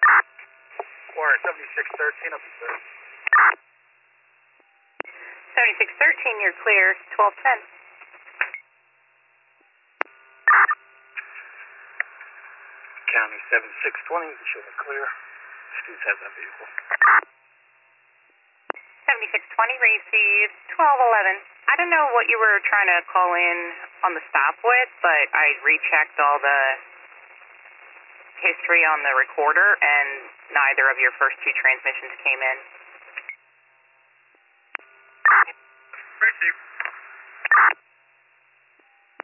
Or 7613, I'll be clear. 7613, you're clear. 1210. County 7620, you show me clear. Students have that vehicle. 7620, received 1211. I don't know what you were trying to call in on the stop with, but I rechecked all the history on the recorder, and neither of your first two transmissions came in. Received.